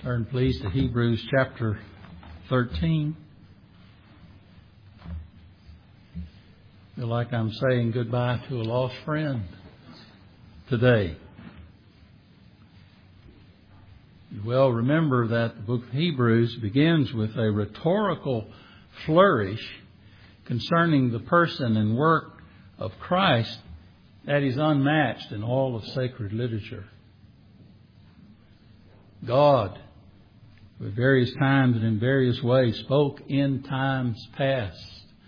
Turn please to Hebrews chapter 13. I feel like I'm saying goodbye to a lost friend today. You well remember that the book of Hebrews begins with a rhetorical flourish concerning the person and work of Christ that is unmatched in all of sacred literature. God, at various times and in various ways, spoke in times past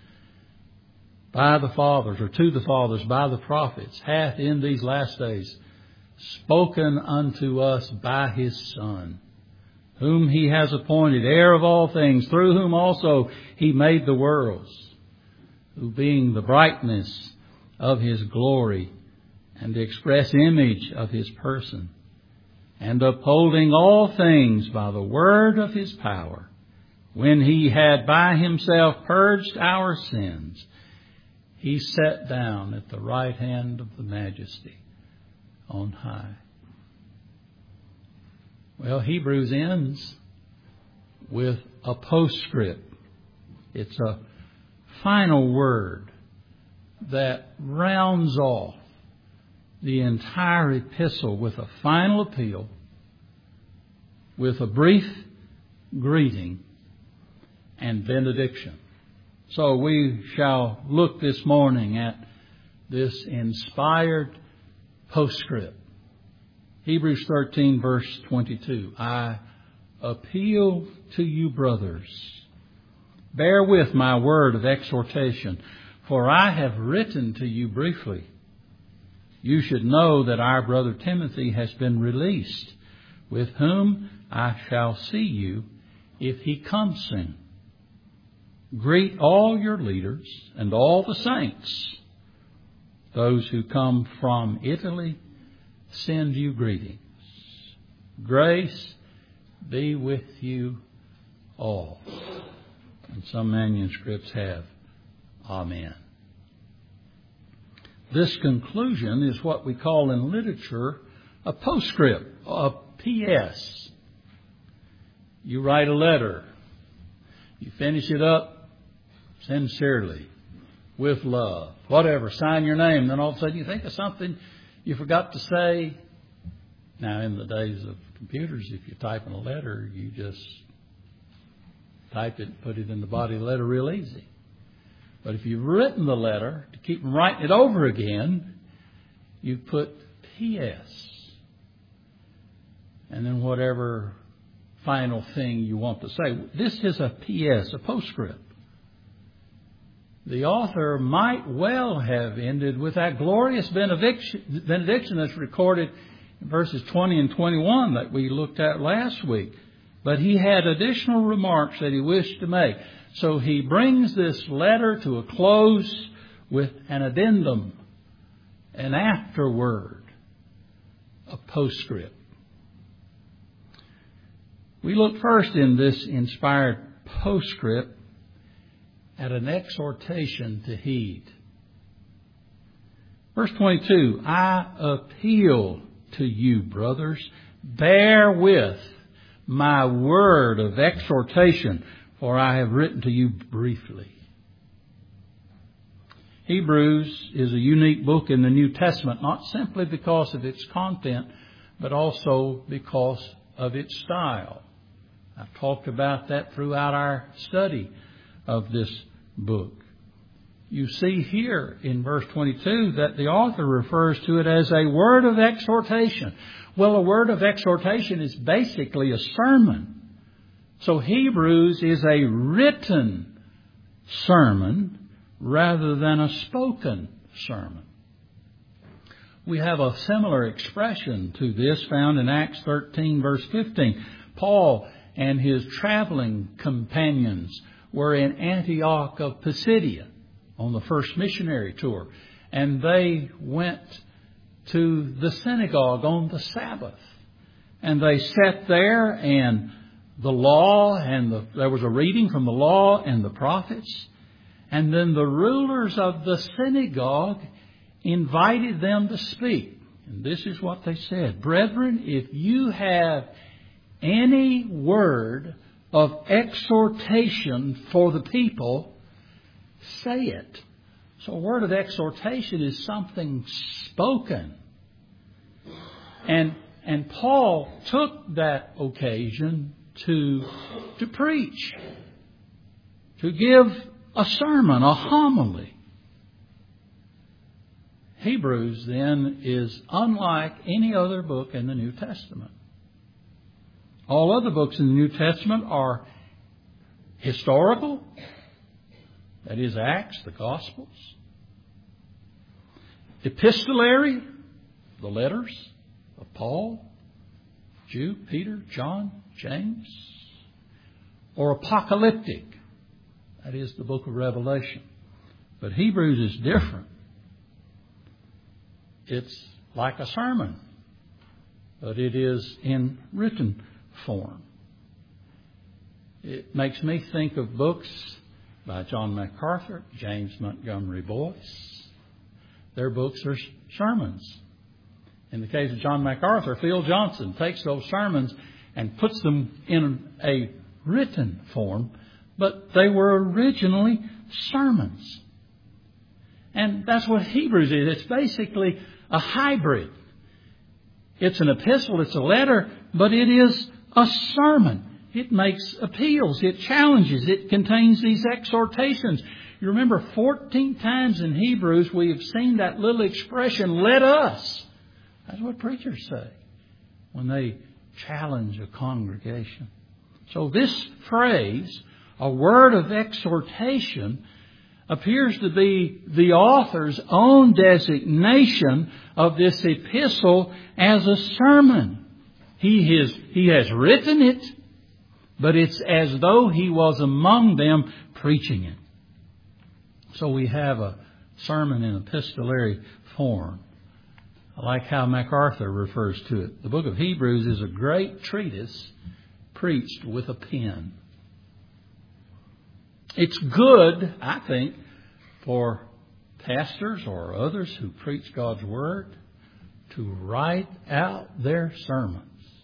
by the fathers, or to the fathers by the prophets, hath in these last days spoken unto us by His Son, whom He has appointed heir of all things, through whom also He made the worlds, who being the brightness of His glory and the express image of His person, and upholding all things by the word of His power, when He had by Himself purged our sins, He sat down at the right hand of the Majesty on high. Well, Hebrews ends with a postscript. It's a final word that rounds off the entire epistle with a final appeal, with a brief greeting and benediction. So we shall look this morning at this inspired postscript. Hebrews 13 verse 22. I appeal to you, brothers. Bear with my word of exhortation, for I have written to you briefly. You should know that our brother Timothy has been released, with whom I shall see you if he comes soon. Greet all your leaders and all the saints. Those who come from Italy send you greetings. Grace be with you all. And some manuscripts have Amen. This conclusion is what we call in literature a postscript, a P.S. You write a letter. You finish it up sincerely, with love, whatever. Sign your name. Then all of a sudden you think of something you forgot to say. Now, in the days of computers, if you're typing a letter, you just type it and put it in the body of the letter real easy. But if you've written the letter, to keep from writing it over again, you put P.S. And then whatever final thing you want to say. This is a P.S., a postscript. The author might well have ended with that glorious benediction that's recorded in verses 20 and 21 that we looked at last week. But he had additional remarks that he wished to make. So he brings this letter to a close with an addendum, an afterword, a postscript. We look first in this inspired postscript at an exhortation to heed. Verse 22, I appeal to you, brothers, bear with my word of exhortation, for I have written to you briefly. Hebrews is a unique book in the New Testament, not simply because of its content, but also because of its style. I've talked about that throughout our study of this book. You see here in verse 22 that the author refers to it as a word of exhortation. Well, a word of exhortation is basically a sermon. So Hebrews is a written sermon rather than a spoken sermon. We have a similar expression to this found in Acts 13 verse 15. Paul and his traveling companions were in Antioch of Pisidia on the first missionary tour. And they went to the synagogue on the Sabbath. And they sat there, and the law there was a reading from the law and the prophets. And then the rulers of the synagogue invited them to speak. And this is what they said. Brethren, if you have any word of exhortation for the people, say it. So a word of exhortation is something spoken. And Paul took that occasion to preach, to give a sermon, a homily. Hebrews, then, is unlike any other book in the New Testament. All other books in the New Testament are historical, that is, Acts, the Gospels. Epistolary, the letters of Paul, Jude, Peter, John, James. Or apocalyptic, that is, the book of Revelation. But Hebrews is different. It's like a sermon, but it is in written form. It makes me think of books by John MacArthur, James Montgomery Boyce. Their books are sermons. In the case of John MacArthur, Phil Johnson takes those sermons and puts them in a written form, but they were originally sermons. And that's what Hebrews is. It's basically a hybrid. It's an epistle, it's a letter, but it is a sermon. It makes appeals, it challenges, it contains these exhortations. You remember 14 times in Hebrews we have seen that little expression, let us. That's what preachers say when they challenge a congregation. So this phrase, a word of exhortation, appears to be the author's own designation of this epistle as a sermon. He has written it, but it's as though he was among them preaching it. So we have a sermon in epistolary form. I like how MacArthur refers to it. The book of Hebrews is a great treatise preached with a pen. It's good, I think, for pastors or others who preach God's Word to write out their sermons.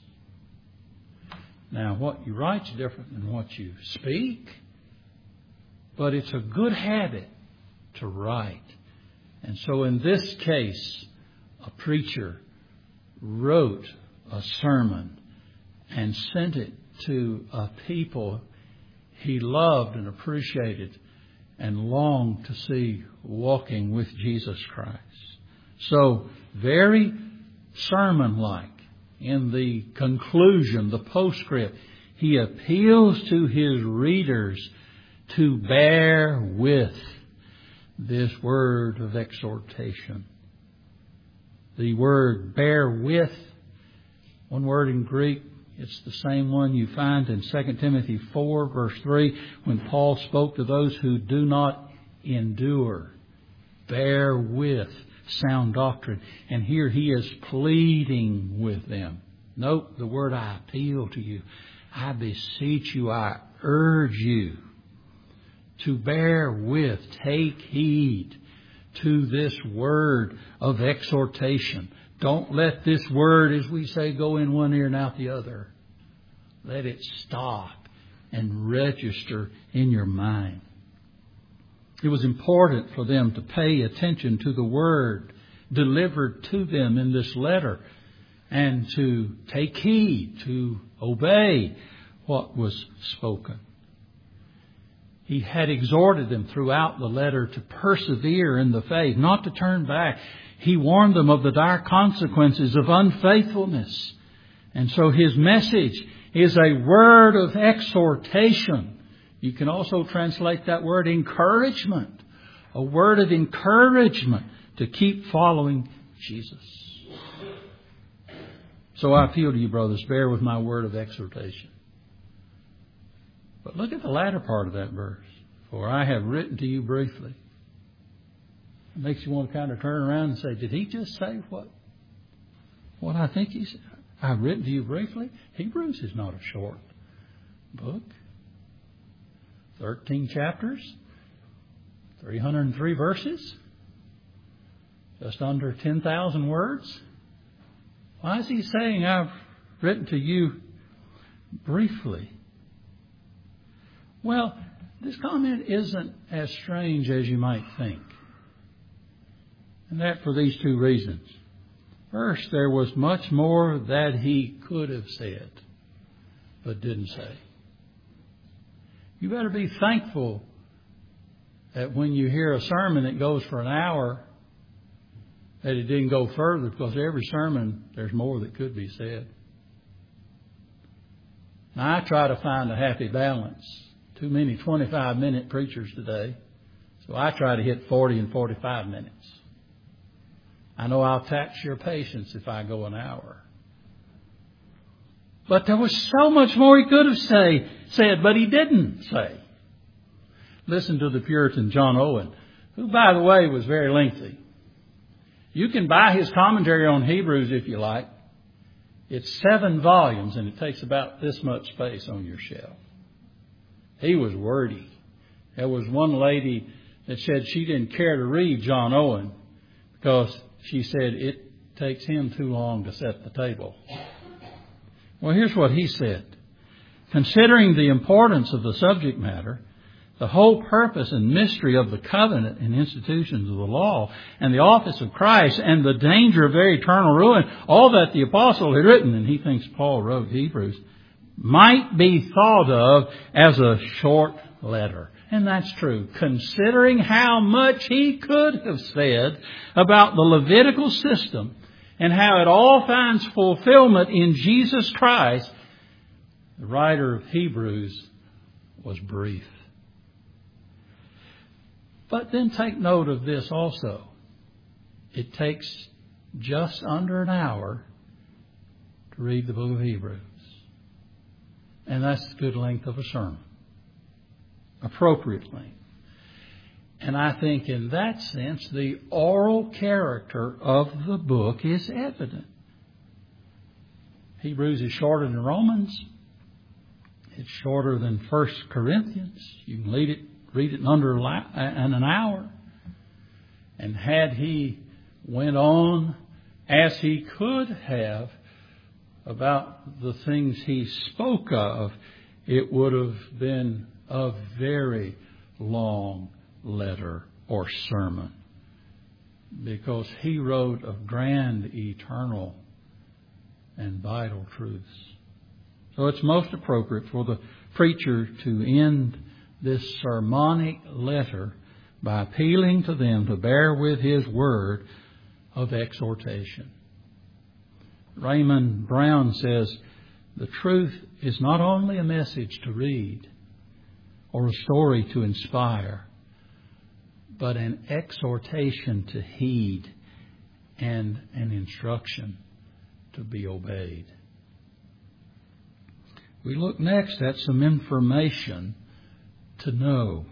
Now, what you write is different than what you speak, but it's a good habit to write. And so in this case, a preacher wrote a sermon and sent it to a people he loved and appreciated and longed to see walking with Jesus Christ. So, very sermon-like. In the conclusion, the postscript, he appeals to his readers to bear with this word of exhortation. The word bear with, one word in Greek, it's the same one you find in 2 Timothy 4, verse 3, when Paul spoke to those who do not endure, bear with sound doctrine. And here he is pleading with them. Note the word, I appeal to you. I beseech you, I urge you to bear with, take heed to this word of exhortation. Don't let this word, as we say, go in one ear and out the other. Let it stop and register in your mind. It was important for them to pay attention to the word delivered to them in this letter and to take heed, to obey what was spoken. He had exhorted them throughout the letter to persevere in the faith, not to turn back. He warned them of the dire consequences of unfaithfulness. And so his message is a word of exhortation. You can also translate that word encouragement. A word of encouragement to keep following Jesus. So I appeal to you, brothers, bear with my word of exhortation. But look at the latter part of that verse. For I have written to you briefly. It makes you want to kind of turn around and say, did he just say what I think he said? I've written to you briefly. Hebrews is not a short book. 13 chapters, 303 verses, just under 10,000 words. Why is he saying I've written to you briefly. Well, this comment isn't as strange as you might think. And that for these two reasons. First, there was much more that he could have said, but didn't say. You better be thankful that when you hear a sermon that goes for an hour, that it didn't go further, because every sermon, there's more that could be said. Now, I try to find a happy balance. Too many 25-minute preachers today, so I try to hit 40 and 45 minutes. I know I'll tax your patience if I go an hour. But there was so much more he could have said, but he didn't say. Listen to the Puritan John Owen, who, by the way, was very lengthy. You can buy his commentary on Hebrews if you like. It's 7 volumes, and it takes about this much space on your shelf. He was wordy. There was one lady that said she didn't care to read John Owen because she said it takes him too long to set the table. Well, here's what he said. Considering the importance of the subject matter, the whole purpose and mystery of the covenant and institutions of the law, and the office of Christ, and the danger of their eternal ruin, all that the apostle had written, and he thinks Paul wrote Hebrews, might be thought of as a short letter. And that's true. Considering how much he could have said about the Levitical system and how it all finds fulfillment in Jesus Christ, the writer of Hebrews was brief. But then take note of this also. It takes just under an hour to read the book of Hebrews. And that's a good length of a sermon. Appropriately. And I think in that sense, the oral character of the book is evident. Hebrews is shorter than Romans. It's shorter than 1 Corinthians. You can read it in under an hour. And had he went on as he could have about the things he spoke of, it would have been a very long letter or sermon, because he wrote of grand, eternal, and vital truths. So it's most appropriate for the preacher to end this sermonic letter by appealing to them to bear with his word of exhortation. Raymond Brown says, the truth is not only a message to read or a story to inspire, but an exhortation to heed and an instruction to be obeyed. We look next at some information to know.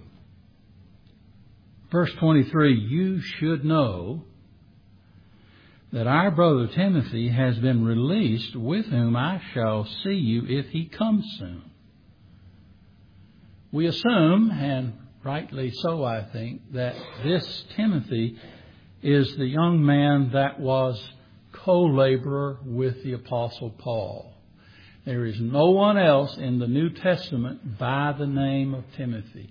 Verse 23, you should know that our brother Timothy has been released, with whom I shall see you if he comes soon. We assume, and rightly so I think, that this Timothy is the young man that was co-laborer with the Apostle Paul. There is no one else in the New Testament by the name of Timothy.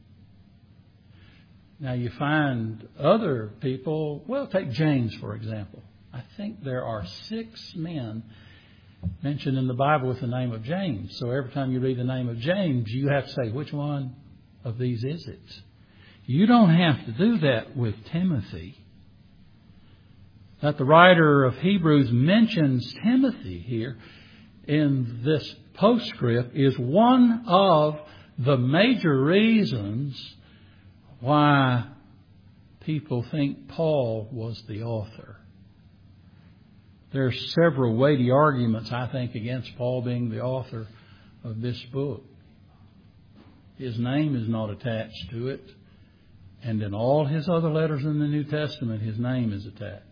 Now you find other people, well, take James for example. I think there are 6 men mentioned in the Bible with the name of James. So every time you read the name of James, you have to say, which one of these is it? You don't have to do that with Timothy. That the writer of Hebrews mentions Timothy here in this postscript is one of the major reasons why people think Paul was the author. There are several weighty arguments, I think, against Paul being the author of this book. His name is not attached to it. And in all his other letters in the New Testament, his name is attached.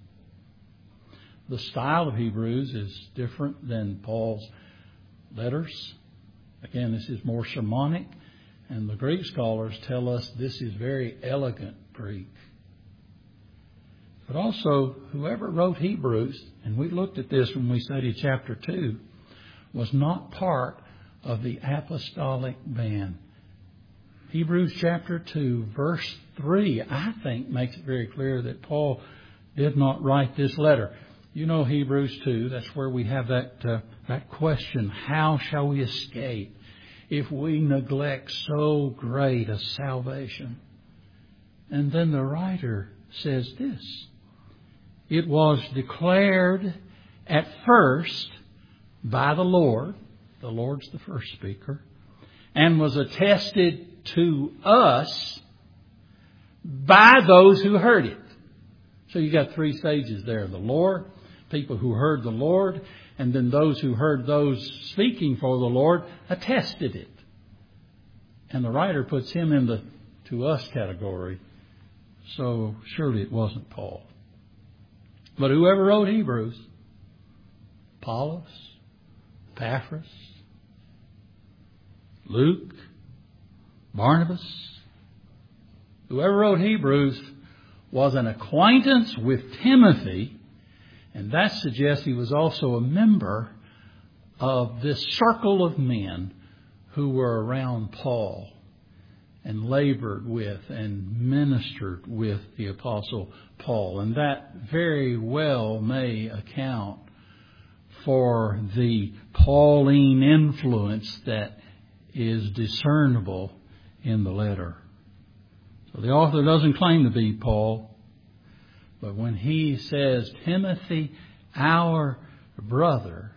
The style of Hebrews is different than Paul's letters. Again, this is more sermonic. And the Greek scholars tell us this is very elegant Greek. But also, whoever wrote Hebrews, and we looked at this when we studied chapter 2, was not part of the apostolic band. Hebrews chapter 2, verse 3, I think, makes it very clear that Paul did not write this letter. You know Hebrews 2, that's where we have that question, how shall we escape if we neglect so great a salvation? And then the writer says this, it was declared at first by the Lord's the first speaker, and was attested to us by those who heard it. So you got three stages there. The Lord, people who heard the Lord, and then those who heard those speaking for the Lord attested it. And the writer puts him in the to us category. So surely it wasn't Paul. But whoever wrote Hebrews, Apollos, Epaphras, Luke, Barnabas, whoever wrote Hebrews was an acquaintance with Timothy, and that suggests he was also a member of this circle of men who were around Paul and labored with and ministered with the Apostle Paul. And that very well may account for the Pauline influence that is discernible in the letter. So the author doesn't claim to be Paul, but when he says, Timothy, our brother,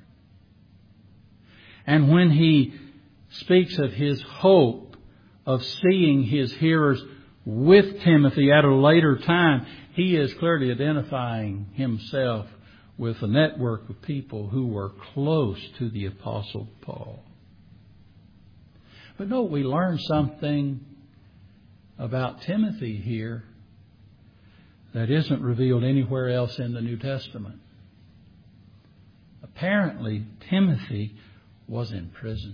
and when he speaks of his hope of seeing his hearers with Timothy at a later time, he is clearly identifying himself with a network of people who were close to the Apostle Paul. But note, we learn something about Timothy here that isn't revealed anywhere else in the New Testament. Apparently, Timothy was in prison.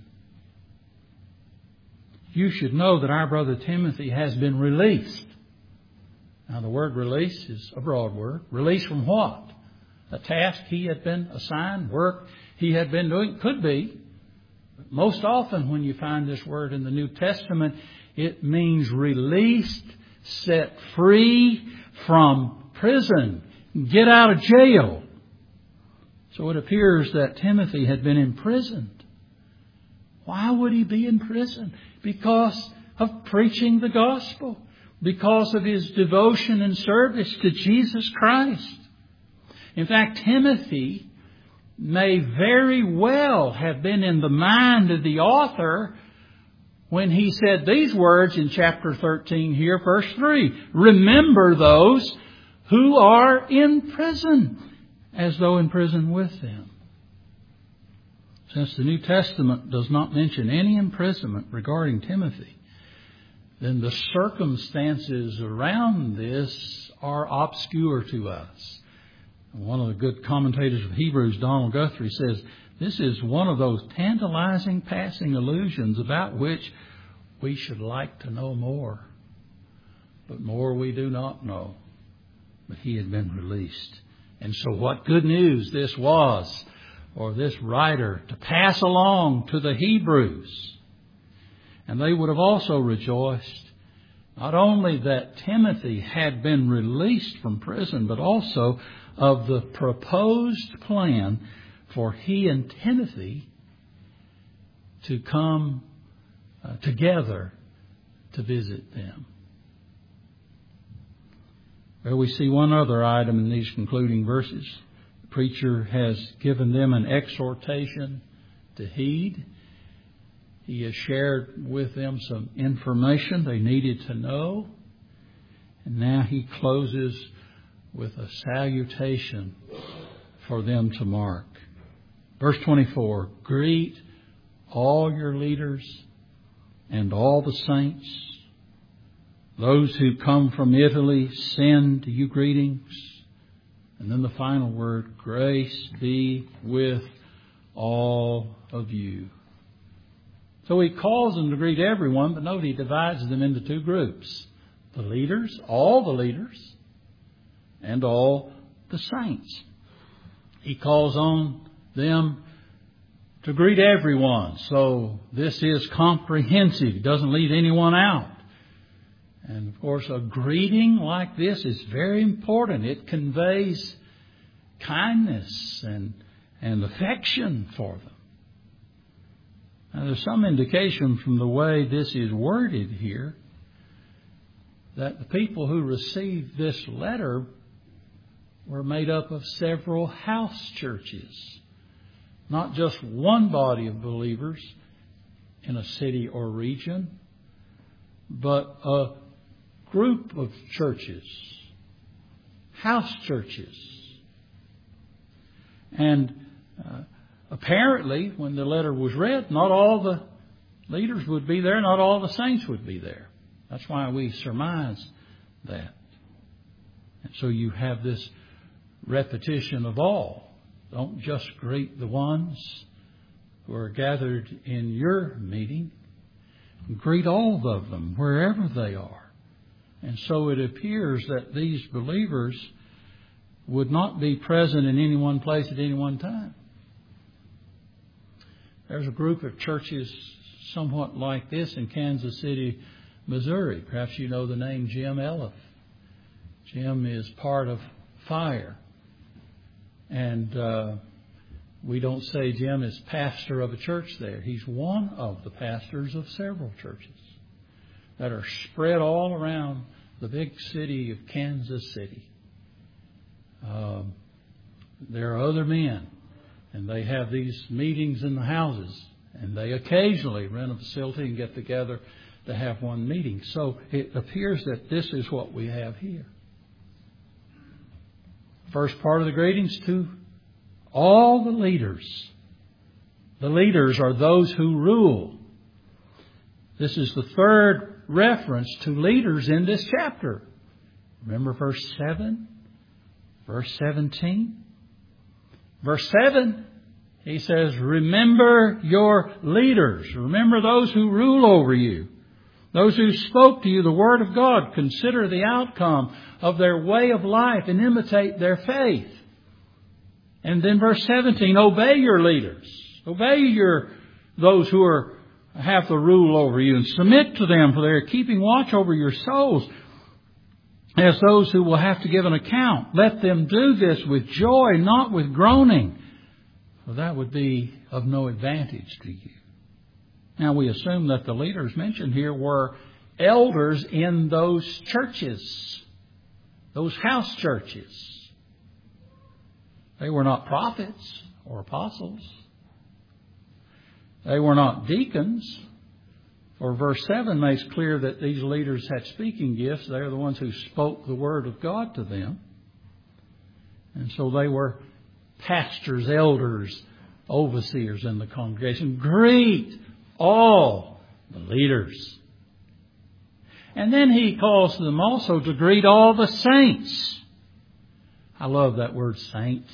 You should know that our brother Timothy has been released. Now, the word release is a broad word. Release from what? A task he had been assigned, work he had been doing? Could be. But most often when you find this word in the New Testament, it means released, set free from prison, get out of jail. So it appears that Timothy had been imprisoned. Why would he be in prison? Because of preaching the gospel. Because of his devotion and service to Jesus Christ. In fact, Timothy may very well have been in the mind of the author when he said these words in chapter 13 here, verse 3. Remember those who are in prison, as though in prison with them. Since the New Testament does not mention any imprisonment regarding Timothy, then the circumstances around this are obscure to us. One of the good commentators of Hebrews, Donald Guthrie, says this is one of those tantalizing passing allusions about which we should like to know more. But more we do not know. But he had been released. And so what good news this was for this writer to pass along to the Hebrews. And they would have also rejoiced not only that Timothy had been released from prison, but also of the proposed plan for he and Timothy to come together to visit them. Well, we see one other item in these concluding verses. The preacher has given them an exhortation to heed. He has shared with them some information they needed to know. And now he closes with a salutation for them to mark. Verse 24, greet all your leaders and all the saints. Those who come from Italy send you greetings. And then the final word, grace be with all of you. So he calls them to greet everyone, but note he divides them into two groups. The leaders, all the leaders, and all the saints. He calls on them to greet everyone. So this is comprehensive. It doesn't leave anyone out. And of course, a greeting like this is very important. It conveys kindness and affection for them. Now, there's some indication from the way this is worded here that the people who received this letter were made up of several house churches, not just one body of believers in a city or region, but a group of churches, house churches. And apparently, when the letter was read, not all the leaders would be there, not all the saints would be there. That's why we surmise that. And so you have this repetition of all. Don't just greet the ones who are gathered in your meeting. Greet all of them, wherever they are. And so it appears that these believers would not be present in any one place at any one time. There's a group of churches somewhat like this in Kansas City, Missouri. Perhaps you know the name Jim Elliff. Jim is part of Fire. And we don't say Jim is pastor of a church there. He's one of the pastors of several churches that are spread all around the big city of Kansas City. There are other men, and they have these meetings in the houses, and they occasionally rent a facility and get together to have one meeting. So it appears that this is what we have here. First part of the greetings to all the leaders. The leaders are those who rule. This is the third reference to leaders in this chapter. Remember verse 7? Verse 17? Verse 7, he says, remember your leaders. Remember those who rule over you. Those who spoke to you the Word of God. Consider the outcome of their way of life and imitate their faith. And then verse 17, obey your leaders. Obey those who have the rule over you and submit to them, for they are keeping watch over your souls as those who will have to give an account. Let them do this with joy, not with groaning, for that would be of no advantage to you. Now, we assume that the leaders mentioned here were elders in those churches, those house churches. They were not prophets or apostles. They were not deacons. For verse 7 makes clear that these leaders had speaking gifts. They're the ones who spoke the Word of God to them. And so they were pastors, elders, overseers in the congregation. Greet all the leaders. And then he calls them also to greet all the saints. I love that word saints.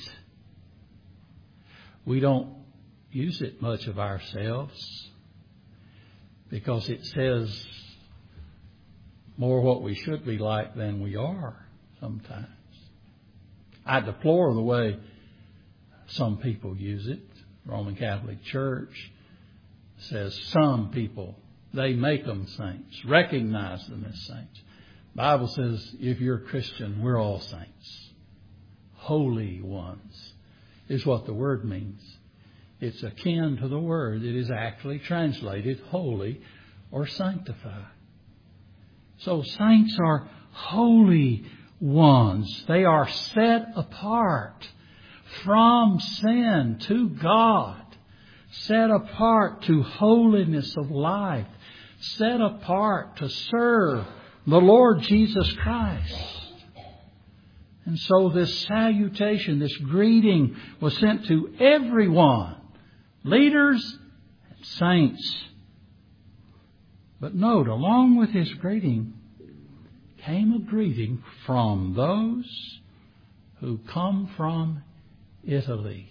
We don't use it much of ourselves because it says more what we should be like than we are sometimes. I deplore the way some people use it. Roman Catholic Church says some people, they make them saints, recognize them as saints. The Bible says if you're a Christian, we're all saints. Holy ones is what the word means. It's akin to the word. It is actually translated holy or sanctified. So saints are holy ones. They are set apart from sin to God. Set apart to holiness of life. Set apart to serve the Lord Jesus Christ. And so this salutation, this greeting was sent to everyone. Leaders and saints. But note, along with his greeting came a greeting from those who come from Italy.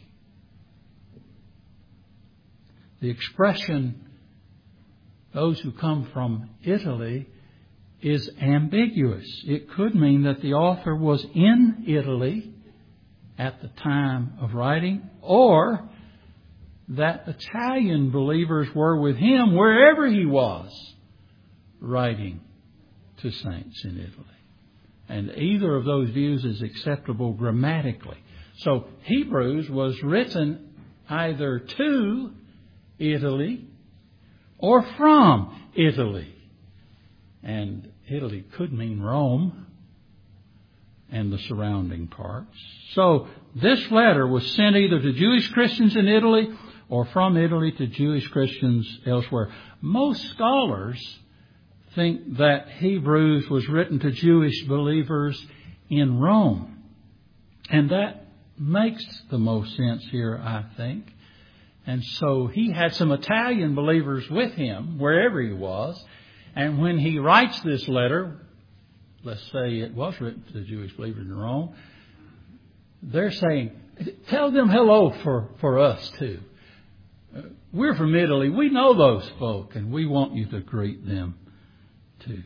The expression, those who come from Italy, is ambiguous. It could mean that the author was in Italy at the time of writing, or that Italian believers were with him wherever he was, writing to saints in Italy. And either of those views is acceptable grammatically. So Hebrews was written either to Italy or from Italy. And Italy could mean Rome and the surrounding parts. So this letter was sent either to Jewish Christians in Italy or from Italy to Jewish Christians elsewhere. Most scholars think that Hebrews was written to Jewish believers in Rome. And that makes the most sense here, I think. And so he had some Italian believers with him wherever he was. And when he writes this letter, let's say it was written to the Jewish believers in Rome, they're saying, tell them hello for us too. We're from Italy. We know those folk, and we want you to greet them too.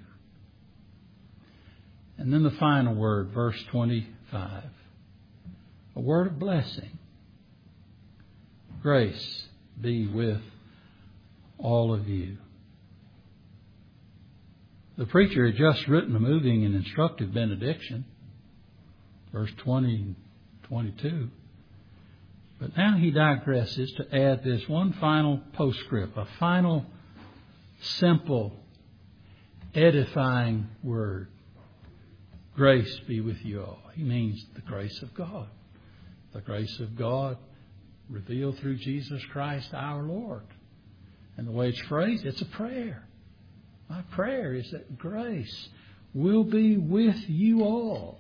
And then the final word, verse 25. A word of blessing. Grace be with all of you. The preacher had just written a moving and instructive benediction, verse 20 and 22. But now he digresses to add this one final postscript, a final, simple, edifying word. Grace be with you all. He means the grace of God. The grace of God revealed through Jesus Christ our Lord. And the way it's phrased, it's a prayer. My prayer is that grace will be with you all.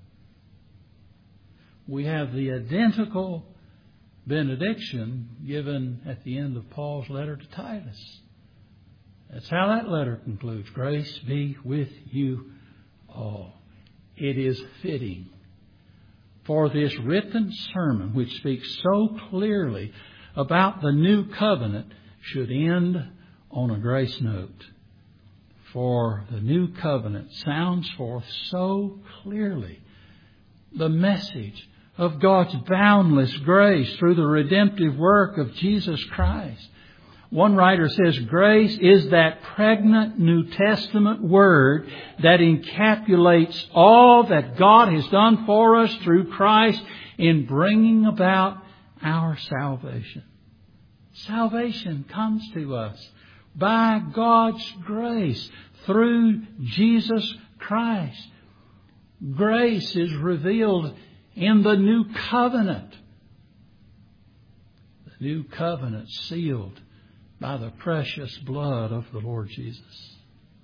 We have the identical benediction given at the end of Paul's letter to Titus. That's how that letter concludes. Grace be with you all. It is fitting for this written sermon, which speaks so clearly about the new covenant, should end on a grace note. For the new covenant sounds forth so clearly the message of God's boundless grace through the redemptive work of Jesus Christ. One writer says, grace is that pregnant New Testament word that encapsulates all that God has done for us through Christ in bringing about our salvation. Salvation comes to us by God's grace through Jesus Christ. Grace is revealed in the new covenant. The new covenant sealed by the precious blood of the Lord Jesus.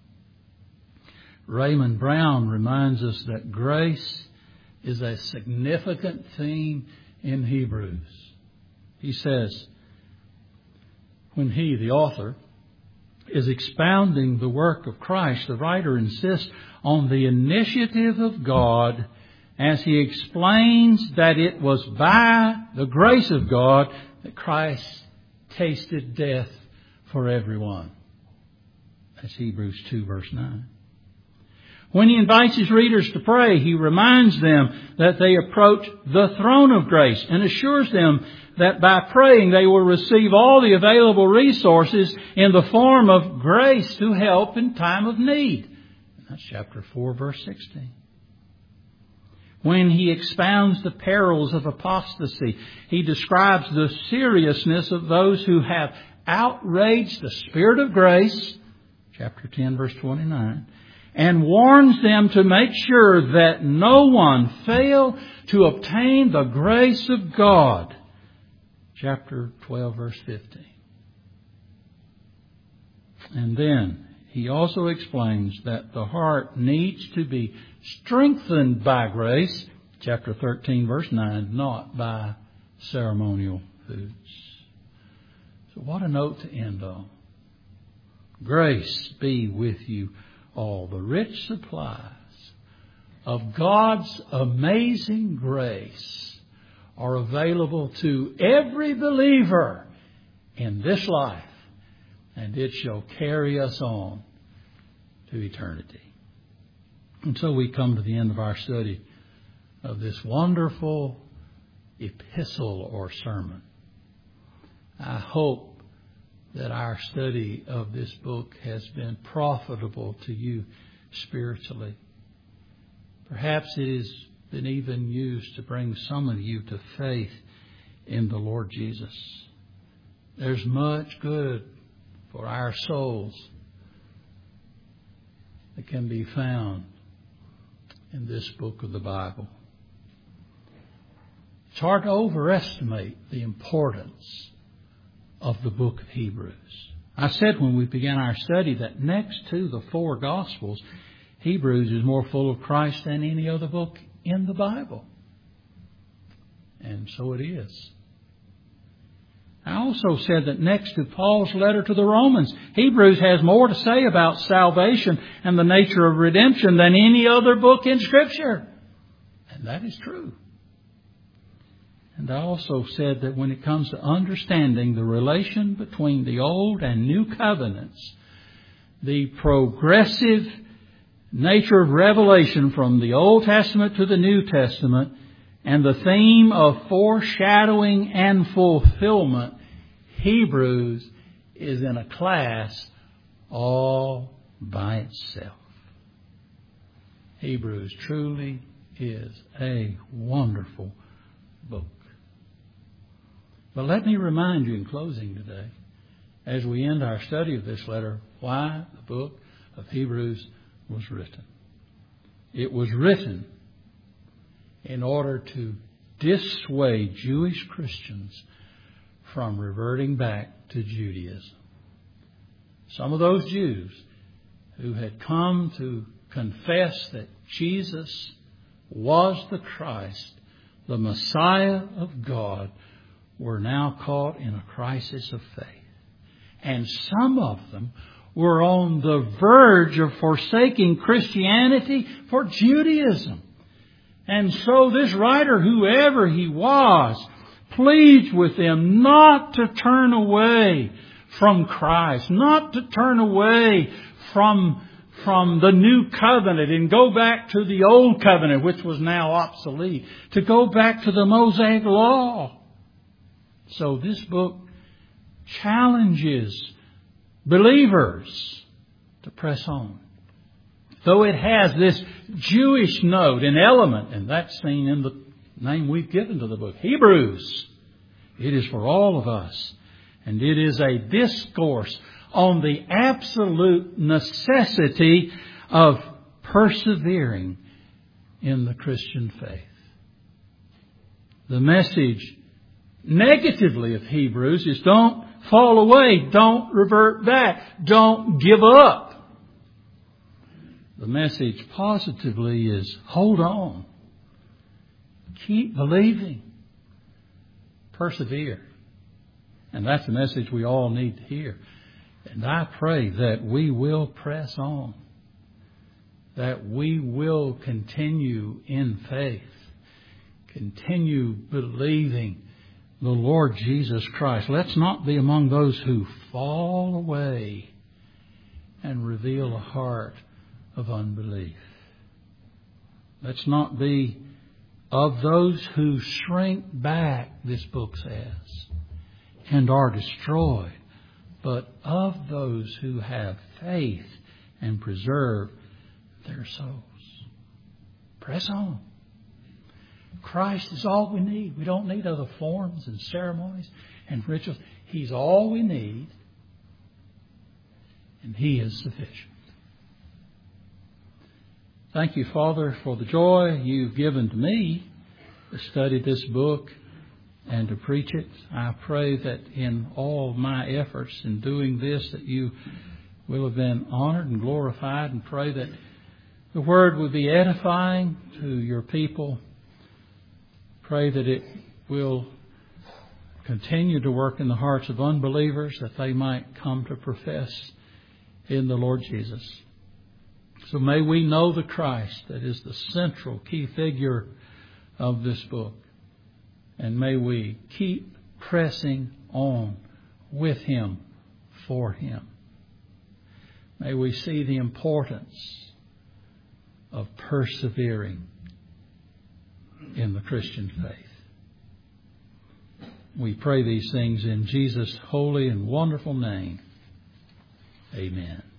Raymond Brown reminds us that grace is a significant theme in Hebrews. He says, when he, the author, is expounding the work of Christ, the writer insists on the initiative of God as he explains that it was by the grace of God that Christ tasted death for everyone. That's Hebrews 2 verse 9. When he invites his readers to pray, he reminds them that they approach the throne of grace and assures them that by praying they will receive all the available resources in the form of grace to help in time of need. That's chapter 4 verse 16. When he expounds the perils of apostasy, he describes the seriousness of those who have outraged the Spirit of grace, chapter 10 verse 29, and warns them to make sure that no one fail to obtain the grace of God, chapter 12 verse 15. And then he also explains that the heart needs to be strengthened by grace, chapter 13 verse 9, not by ceremonial foods. So what a note to end on. Grace be with you all. The rich supplies of God's amazing grace are available to every believer in this life, and it shall carry us on to eternity. And so we come to the end of our study of this wonderful epistle or sermon. I hope that our study of this book has been profitable to you spiritually. Perhaps it has been even used to bring some of you to faith in the Lord Jesus. There's much good for our souls that can be found in this book of the Bible. It's hard to overestimate the importance of the book of Hebrews. I said when we began our study that next to the four Gospels, Hebrews is more full of Christ than any other book in the Bible. And so it is. I also said that next to Paul's letter to the Romans, Hebrews has more to say about salvation and the nature of redemption than any other book in Scripture. And that is true. And I also said that when it comes to understanding the relation between the Old and New Covenants, the progressive nature of revelation from the Old Testament to the New Testament, and the theme of foreshadowing and fulfillment, Hebrews is in a class all by itself. Hebrews truly is a wonderful book. But let me remind you in closing today, as we end our study of this letter, why the book of Hebrews was written. It was written in order to dissuade Jewish Christians from reverting back to Judaism. Some of those Jews who had come to confess that Jesus was the Christ, the Messiah of God, were now caught in a crisis of faith. And some of them were on the verge of forsaking Christianity for Judaism. And so this writer, whoever he was, pleads with them not to turn away from Christ, not to turn away from the new covenant and go back to the old covenant, which was now obsolete, to go back to the Mosaic law. So this book challenges believers to press on. Though it has this Jewish note and element, and that's seen in the name we've given to the book, Hebrews, it is for all of us. And it is a discourse on the absolute necessity of persevering in the Christian faith. The message negatively of Hebrews is don't fall away, don't revert back, don't give up. The message positively is hold on, keep believing, persevere. And that's the message we all need to hear. And I pray that we will press on, that we will continue in faith, continue believing the Lord Jesus Christ. Let's not be among those who fall away and reveal a heart of unbelief. Let's not be of those who shrink back, this book says, and are destroyed, but of those who have faith and preserve their souls. Press on. Christ is all we need. We don't need other forms and ceremonies and rituals. He's all we need, and He is sufficient. Thank you, Father, for the joy You've given to me to study this book and to preach it. I pray that in all my efforts in doing this that You will have been honored and glorified, and pray that the Word will be edifying to Your people. Pray that it will continue to work in the hearts of unbelievers, that they might come to profess in the Lord Jesus. So may we know the Christ that is the central key figure of this book. And may we keep pressing on with Him, for Him. May we see the importance of persevering in the Christian faith. We pray these things in Jesus' holy and wonderful name. Amen.